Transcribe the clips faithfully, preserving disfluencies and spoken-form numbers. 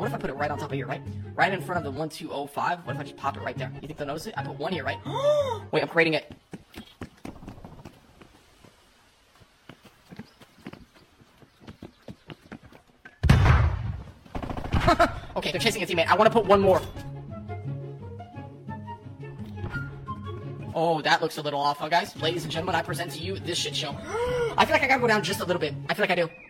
if I put it right on top of here, right? Right in front of the one two oh five. What if I just pop it right there? You think they'll notice it? I put one here, right? Wait, I'm creating it. Okay, they're chasing a teammate. I want to put one more. Oh, that looks a little off, huh, guys? Ladies and gentlemen, I present to you this shit show. I feel like I gotta go down just a little bit. I feel like I do.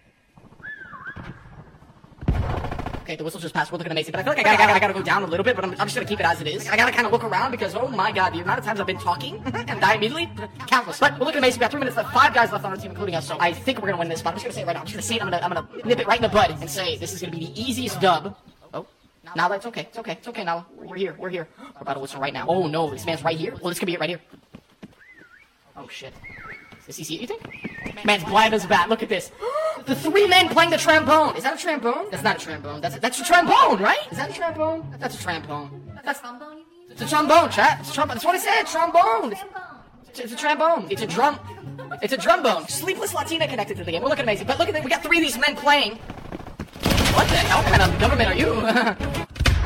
Okay, the whistle just passed. We're looking amazing, but I feel like I gotta, I gotta, I gotta go down a little bit, but I'm, I'm just gonna keep it as it is. I gotta kind of look around because, oh my god, the amount of times I've been talking and die immediately, countless. But we're looking amazing. We got three minutes left, five guys left on our team, including us, so I think we're gonna win this, but I'm just gonna say it right now. I'm just gonna say it, I'm gonna, I'm gonna nip it right in the bud and say this is gonna be the easiest dub. Oh, Nala, it's okay, it's okay, it's okay, Nala. We're here, we're here. We're about to whistle right now. Oh no, this man's right here. Well, this could be it right here. Oh shit. Does he see it, you think? Man's blind as a bat. Look at this. The three men playing the trombone. Is that a trombone? That's not a trombone. That's a, that's a trombone, right? Is that a trombone? That's a trombone. That's trombone, you mean? It's a trombone, chat. It's a trombone. That's what I said. Trombone. It's, it's a trombone. It's a drum. It's a drumbone. Sleepless Latina connected to the game. We're looking amazing. But look at that. We got three of these men playing. What the hell kind of government are you?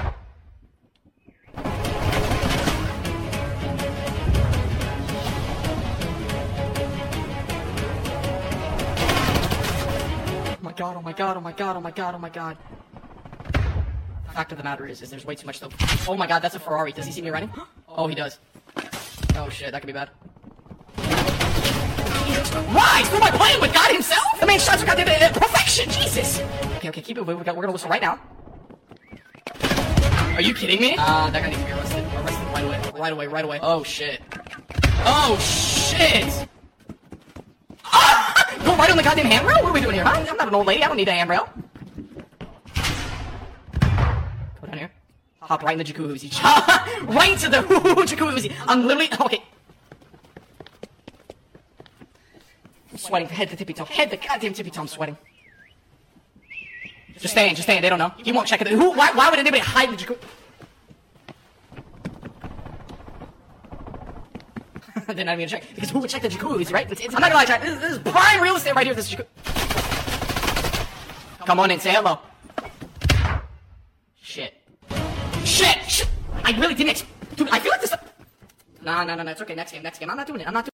Oh my god, oh my god, oh my god, oh my god, oh my god. The fact of the matter is, is there's way too much though. Oh my god, that's a Ferrari. Does he see me riding? Oh, he does. Oh shit, that could be bad. Why? Who am I playing with? God himself? The main shots are goddamn uh, perfection, Jesus! Okay, okay, keep it moving. We got, we're gonna whistle right now. Are you kidding me? Uh, that guy needs to be arrested. Arrested right away. Right away, right away. Oh shit. Oh shit! Go right on the goddamn handrail? What are we doing here, huh? I'm not an old lady. I don't need a handrail. Go down here. Hop right in the jacuzzi. Right into the jacuzzi. I'm literally... Okay. I'm sweating. Head to tippy toe. Head to goddamn tippy toe. I'm sweating. Just stay in. Just stay in. They don't know. He won't check it. Who? Why, why would anybody hide in the jacuzzi? They're not even gonna check. Because who would check the jacuzzi, right? It's, it's, I'm not gonna lie, chat. This, this is prime real estate right here. This jacuzzi. Come on in, say hello. Shit. Shit! Shit! I really didn't. Dude, I feel like this. Nah, nah, nah, nah. It's okay. Next game, next game. I'm not doing it. I'm not doing it.